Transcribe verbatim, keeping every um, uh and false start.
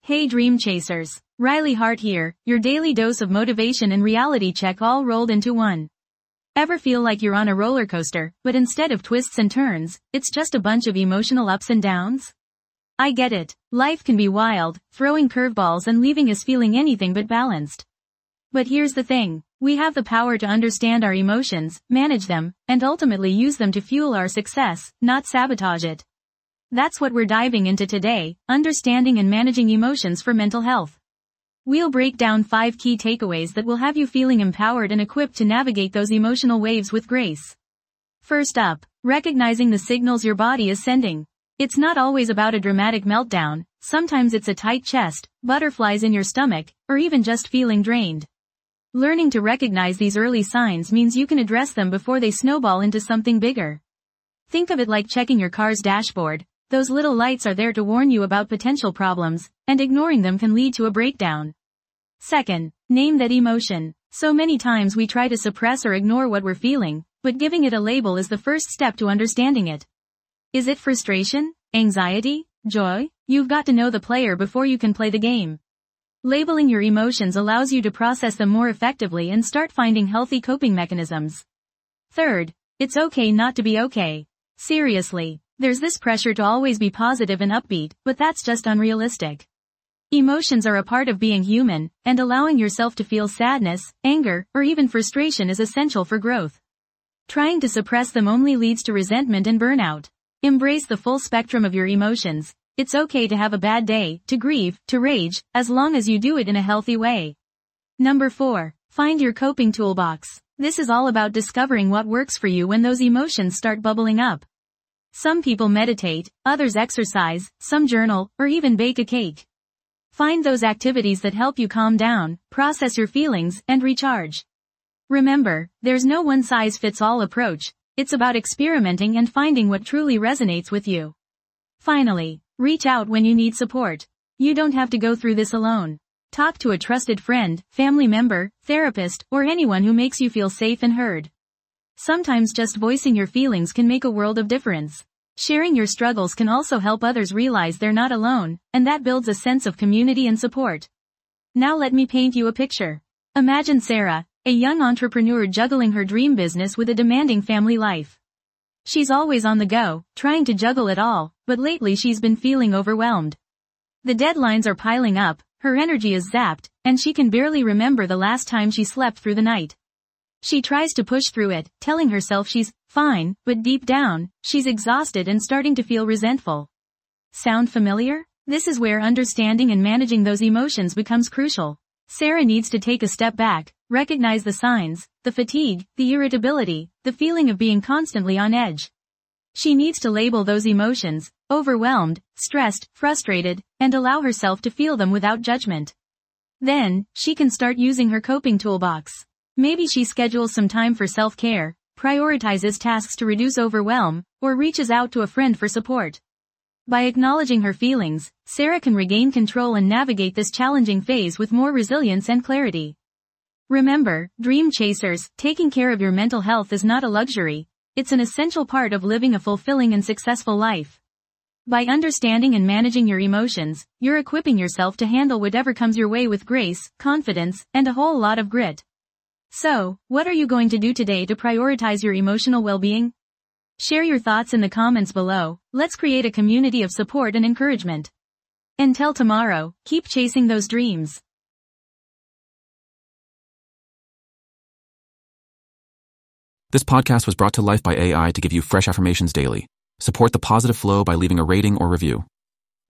Hey Dream Chasers, Riley Hart here, your daily dose of motivation and reality check all rolled into one. Ever feel like you're on a roller coaster, but instead of twists and turns, it's just a bunch of emotional ups and downs? I get it, life can be wild, throwing curveballs and leaving us feeling anything but balanced. But here's the thing, we have the power to understand our emotions, manage them, and ultimately use them to fuel our success, not sabotage it. That's what we're diving into today, understanding and managing emotions for mental health. We'll break down five key takeaways that will have you feeling empowered and equipped to navigate those emotional waves with grace. First up, recognizing the signals your body is sending. It's not always about a dramatic meltdown, sometimes it's a tight chest, butterflies in your stomach, or even just feeling drained. Learning to recognize these early signs means you can address them before they snowball into something bigger. Think of it like checking your car's dashboard. Those little lights are there to warn you about potential problems, and ignoring them can lead to a breakdown. Second, name that emotion. So many times we try to suppress or ignore what we're feeling, but giving it a label is the first step to understanding it. Is it frustration, anxiety, joy? You've got to know the player before you can play the game. Labeling your emotions allows you to process them more effectively and start finding healthy coping mechanisms. Third, it's okay not to be okay. Seriously. There's this pressure to always be positive and upbeat, but that's just unrealistic. Emotions are a part of being human, and allowing yourself to feel sadness, anger, or even frustration is essential for growth. Trying to suppress them only leads to resentment and burnout. Embrace the full spectrum of your emotions. It's okay to have a bad day, to grieve, to rage, as long as you do it in a healthy way. Number four. Find your coping toolbox. This is all about discovering what works for you when those emotions start bubbling up. Some people meditate, others exercise, some journal, or even bake a cake. Find those activities that help you calm down, process your feelings, and recharge. Remember, there's no one-size-fits-all approach. It's about experimenting and finding what truly resonates with you. Finally, reach out when you need support. You don't have to go through this alone. Talk to a trusted friend, family member, therapist, or anyone who makes you feel safe and heard. Sometimes just voicing your feelings can make a world of difference. Sharing your struggles can also help others realize they're not alone, and that builds a sense of community and support. Now let me paint you a picture. Imagine Sarah, a young entrepreneur juggling her dream business with a demanding family life. She's always on the go, trying to juggle it all, but lately she's been feeling overwhelmed. The deadlines are piling up, her energy is zapped, and she can barely remember the last time she slept through the night. She tries to push through it, telling herself she's fine, but deep down, she's exhausted and starting to feel resentful. Sound familiar? This is where understanding and managing those emotions becomes crucial. Sarah needs to take a step back, recognize the signs, the fatigue, the irritability, the feeling of being constantly on edge. She needs to label those emotions, overwhelmed, stressed, frustrated, and allow herself to feel them without judgment. Then, she can start using her coping toolbox. Maybe she schedules some time for self-care, prioritizes tasks to reduce overwhelm, or reaches out to a friend for support. By acknowledging her feelings, Sarah can regain control and navigate this challenging phase with more resilience and clarity. Remember, dream chasers, taking care of your mental health is not a luxury, it's an essential part of living a fulfilling and successful life. By understanding and managing your emotions, you're equipping yourself to handle whatever comes your way with grace, confidence, and a whole lot of grit. So, what are you going to do today to prioritize your emotional well-being? Share your thoughts in the comments below. Let's create a community of support and encouragement. Until tomorrow, keep chasing those dreams. This podcast was brought to life by A I to give you fresh affirmations daily. Support the positive flow by leaving a rating or review.